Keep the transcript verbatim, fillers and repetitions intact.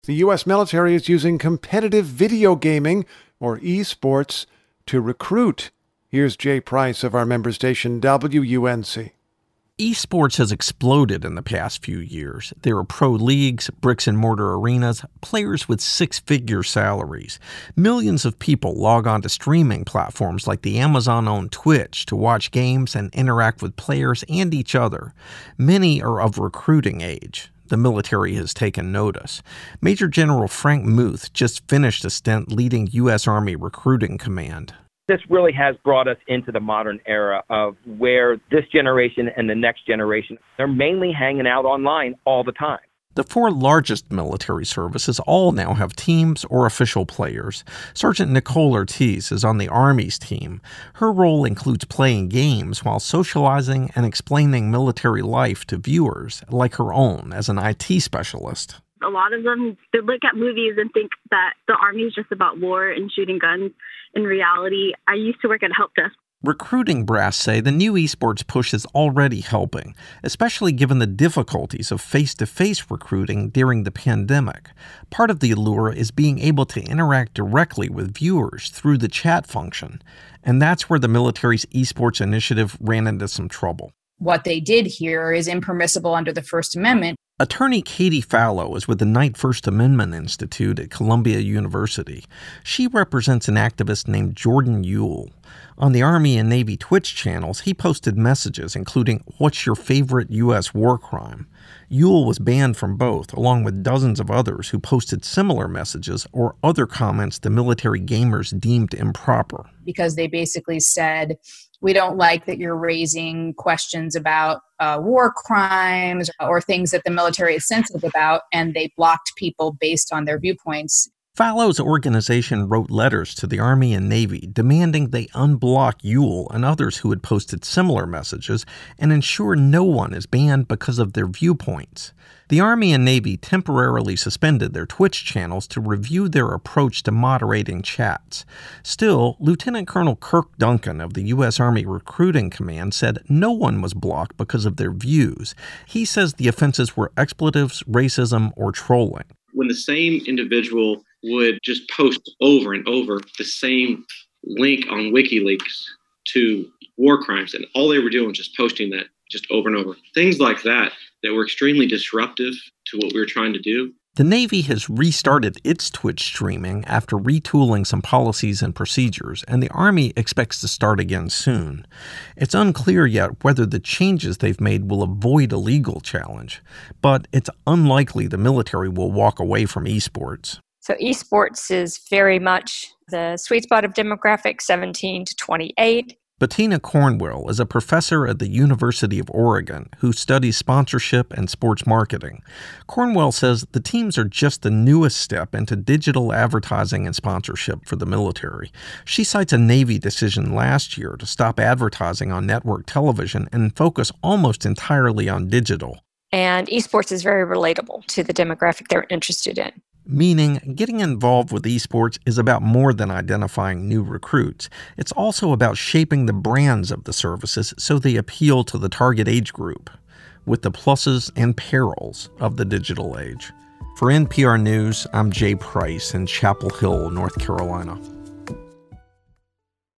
The U S military is using competitive video gaming, or esports, to recruit. Here's Jay Price of our member station W U N C. Esports has exploded in the past few years. There are pro leagues, bricks-and-mortar arenas, players with six-figure salaries. Millions of people log on to streaming platforms like the Amazon-owned Twitch to watch games and interact with players and each other. Many are of recruiting age. The military has taken notice. Major General Frank Muth just finished a stint leading U S Army Recruiting Command. This really has brought us into the modern era of where this generation and the next generation, they're mainly hanging out online all the time. The four largest military services all now have teams or official players. Sergeant Nicole Ortiz is on the Army's team. Her role includes playing games while socializing and explaining military life to viewers, like her own as an I T specialist. A lot of them, they look at movies and think that the Army is just about war and shooting guns. In reality, I used to work at a help desk. Recruiting brass say the new esports push is already helping, especially given the difficulties of face-to-face recruiting during the pandemic. Part of the allure is being able to interact directly with viewers through the chat function, and that's where the military's esports initiative ran into some trouble. What they did here is impermissible under the First Amendment. Attorney Katie Fallow is with the Knight First Amendment Institute at Columbia University. She represents an activist named Jordan Uhl. On the Army and Navy Twitch channels, he posted messages including, "What's your favorite U S war crime?" Uhl was banned from both, along with dozens of others who posted similar messages or other comments the military gamers deemed improper. Because they basically said, we don't like that you're raising questions about uh, war crimes or things that the military is sensitive about, and they blocked people based on their viewpoints. Fallow's organization wrote letters to the Army and Navy demanding they unblock Uhl and others who had posted similar messages and ensure no one is banned because of their viewpoints. The Army and Navy temporarily suspended their Twitch channels to review their approach to moderating chats. Still, Lieutenant Colonel Kirk Duncan of the U S Army Recruiting Command said no one was blocked because of their views. He says the offenses were expletives, racism, or trolling. When the same individual would just post over and over the same link on WikiLeaks to war crimes, and all they were doing was just posting that just over and over. Things like that that were extremely disruptive to what we were trying to do. The Navy has restarted its Twitch streaming after retooling some policies and procedures, and the Army expects to start again soon. It's unclear yet whether the changes they've made will avoid a legal challenge, but it's unlikely the military will walk away from esports. So esports is very much the sweet spot of demographics, seventeen to twenty-eight. Bettina Cornwell is a professor at the University of Oregon who studies sponsorship and sports marketing. Cornwell says the teams are just the newest step into digital advertising and sponsorship for the military. She cites a Navy decision last year to stop advertising on network television and focus almost entirely on digital. And esports is very relatable to the demographic they're interested in. Meaning, getting involved with esports is about more than identifying new recruits. It's also about shaping the brands of the services so they appeal to the target age group, with the pluses and perils of the digital age. For N P R News, I'm Jay Price in Chapel Hill, North Carolina.